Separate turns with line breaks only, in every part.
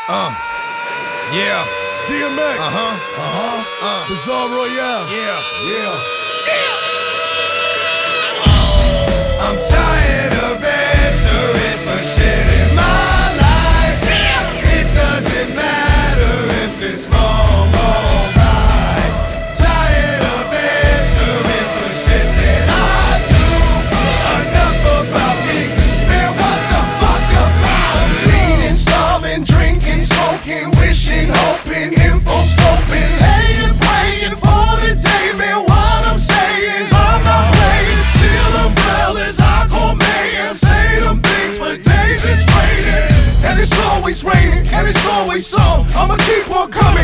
Yeah.
DMX.
Bizarre
Royale.
Yeah.
I'm tired of answering for shit in my life. It doesn't matter if it's wrong or right. Tired of answering for shit that I do. Enough about me, man, what the fuck about you? Eating, starving, drinking, smoking, wishing, hoping, info scoping, laying, praying for the day, man. What I'm saying is I'm not playing. Steal umbrellas, I call mayhem. Say them things for days, it's raining. And it's always raining, and it's always so. I'ma keep on coming,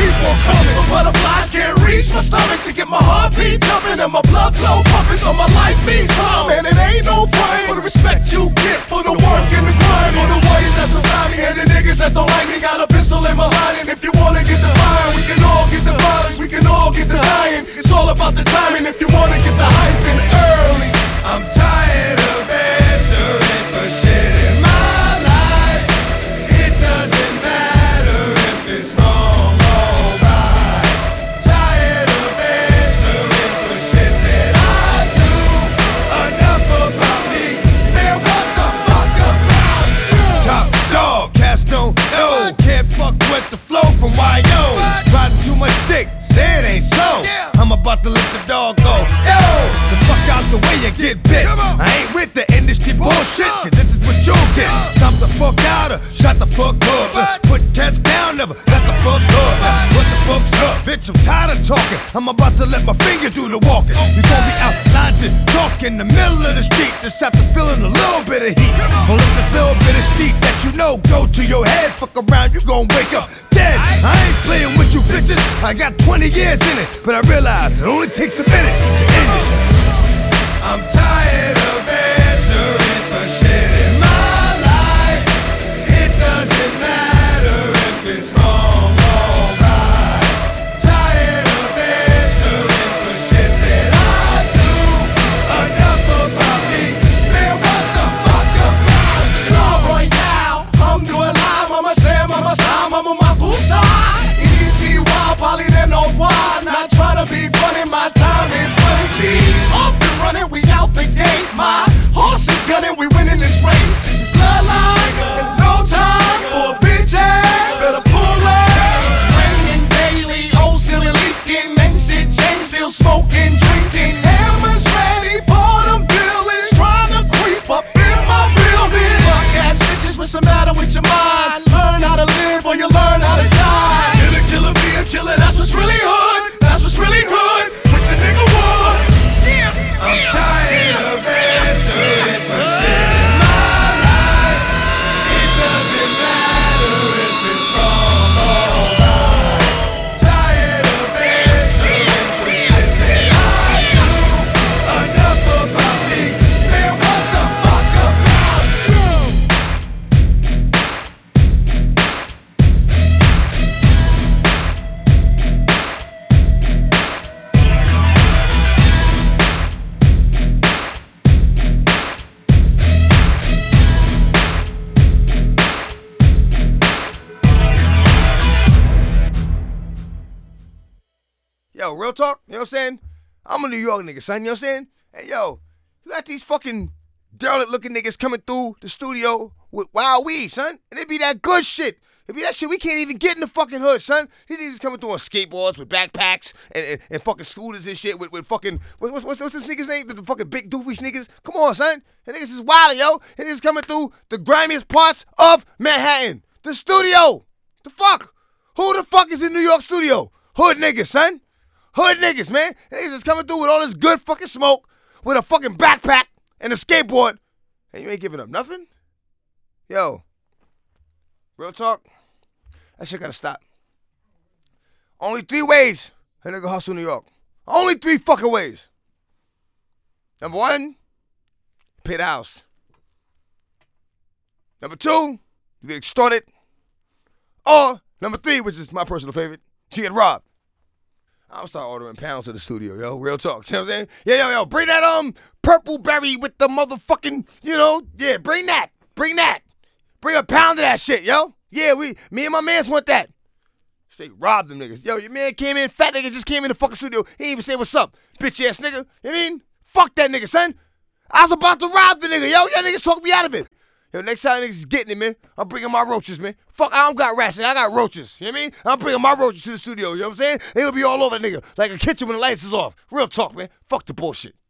So butterflies can't reach my stomach to get my heartbeat jumping and my blood flow pumping, so my life means something. And it ain't no fun for the respect you get, for the work and the grind, for the warriors that's beside me and the niggas that don't like me. Got a pistol in my line, and if you wanna get the fire, we can all get the violence, we can all get the dying. It's all about the timing if you wanna get the hype in early. I'm tired of answering for shit in my life. It doesn't matter if it's wrong or right. Tired of answering for shit that I do. Enough about me, man, what the fuck about you? Top dog, cats don't know. Can't fuck with the flow from YO. Riding too much dick, say it ain't so. I'm about to let the dog go. Yo, the fuck out the way you get bit. I ain't with the industry bullshit, cause this is what you'll get. Stop the fuck out or shut the fuck up. Put cats down, never let the fuck up. What the fuck's up? Bitch, I'm tired of talking. I'm about to let my finger do the walking. We gon' be out lines talk in the middle of the street. Just after feeling a little bit of heat. Don't let this little bit of steep that you know go to your head. Fuck around, you gon' wake up dead. I ain't playing with you bitches. I got 20 years in it, but I realize it only takes a minute to end it. I'm tired of answering for shit in my life. It doesn't matter if it's wrong or right. Tired of answering for shit that I do. Enough about me, man, what the fuck about you? Bizarre Royale, I'm doing live, Mama Sam, Mama Sam, Mama Makusa. E.T. Wild, Polly, they know why. Not trying to be funny, my time is money. See, off and running, we out the gate. My horse is gunning, we winning this race. This is bloodline, and it's no time for bitches. Better pull up. It's raining daily, old silly leaking. Exit chain still smoking, drinking. Hammers ready for them billings. Trying to creep up in my building. Fuck ass bitches, what's the matter with your mind? Learn how to live or you learn how to die. Killer, be a killer, that's what's really hood. That's what's really good. Wish a nigga would. I'm tired of answering for shit in my life. It doesn't matter if it's wrong or right. Tired of answering for shit that I do. Enough about me, man, what the fuck about you? Yo, real talk, you know what I'm saying? I'm a New York nigga, son, you know what I'm saying? Hey, yo, you got these fucking derelict looking niggas coming through the studio with wild weed, son. And it be that good shit. It be that shit we can't even get in the fucking hood, son. These niggas coming through on skateboards with backpacks and fucking scooters and shit with fucking, what's this nigga's name? The fucking big doofy niggas? Come on, son. And niggas is wild, yo. And niggas coming through the grimiest parts of Manhattan. The studio. The fuck? Who the fuck is in New York studio? Hood niggas, son. Hood niggas, man. And niggas is coming through with all this good fucking smoke, with a fucking backpack and a skateboard, and you ain't giving up nothing? Yo, real talk, that shit gotta stop. Only 3 ways a nigga hustle New York. Only 3 fucking ways. Number 1, pay the house. Number 2, you get extorted. Or, number 3, which is my personal favorite, you get robbed. I'll start ordering pounds to the studio, yo. Real talk. You know what I'm saying? Yo. Bring that purple berry with the motherfucking, bring that. Bring a pound of that shit, yo.
Yeah, me and my mans want that. Straight robbed them niggas. Yo, your man came in, fat nigga just came in the fucking studio. He didn't even say what's up, bitch ass nigga. You know what I mean? Fuck that nigga, son. I was about to rob the nigga, yo. Y'all niggas talk me out of it. Yo, next time niggas is getting it, man. I'm bringing my roaches, man. Fuck, I don't got rats, I got roaches. You know what I mean? I'm bringing my roaches to the studio, you know what I'm saying? They'll be all over the nigga, like a kitchen when the lights is off. Real talk, man. Fuck the bullshit.